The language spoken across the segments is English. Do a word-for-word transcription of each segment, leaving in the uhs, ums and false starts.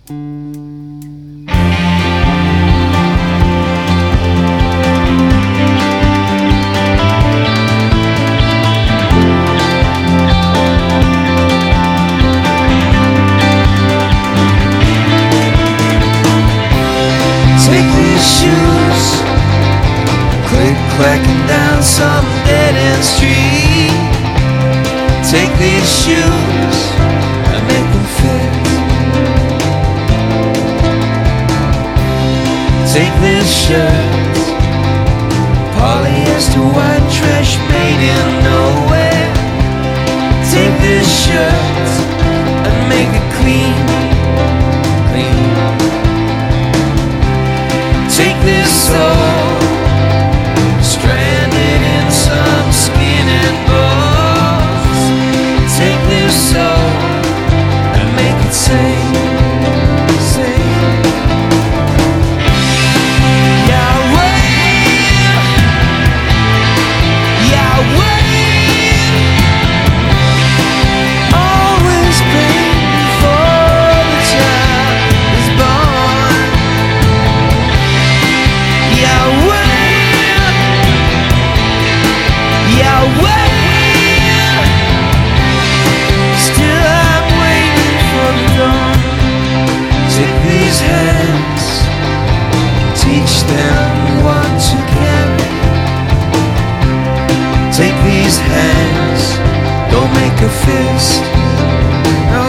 Take these shoes, click clacking down some dead-end street. Take these shoes and make them fit. Take this shirt, polyester white trash made in nowhere. Take this shirt and make it clean, clean. Take this soul, stranded in some skin and bones. Take this soul and make it sing, sing. Yahweh, Yahweh, always pain before the child is born. Yahweh, Yahweh, still I'm waiting for the dawn. Take these hands, teach them what to carry. Take these hands, don't make a fist, no.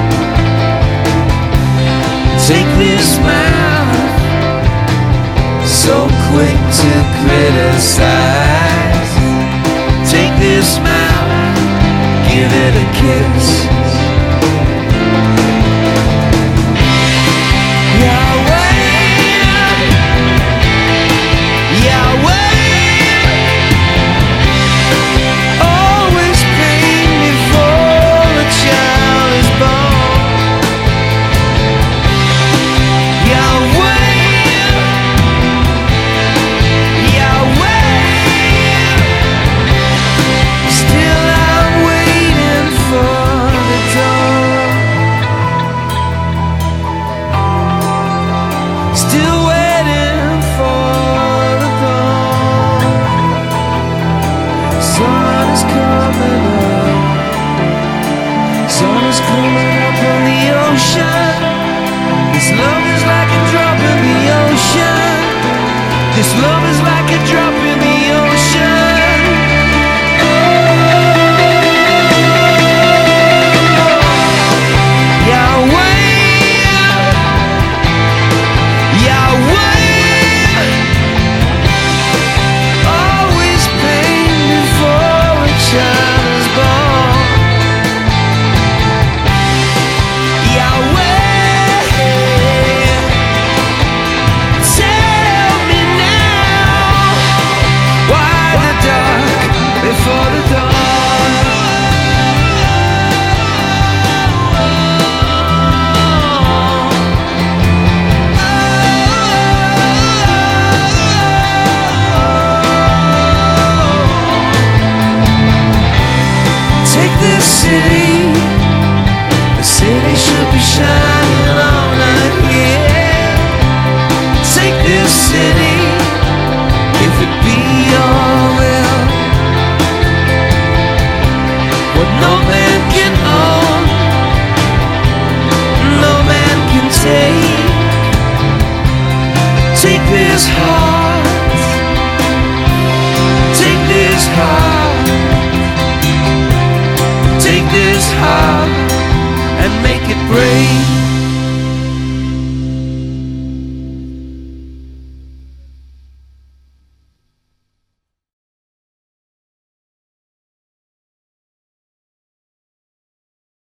Take this mouth, so quick to criticize. Take this mouth, give it a kiss. Yahweh, Yahweh, always pain before a child is born. Yahweh, Yahweh, still I'm waiting for the dawn. Still waiting for the dawn. Sun is coming up. Sun is coming up on the ocean. This love is like a drop in the ocean. This love is like a drop in the ocean. Yahweh, Yahweh, always pain before a child is born. Yahweh, tell me now, why the dark before the dawn? Take this city, the city should be shining all night here. Take this city, if it be your will. What no man can own, no man can take. Take this heart, take this heart.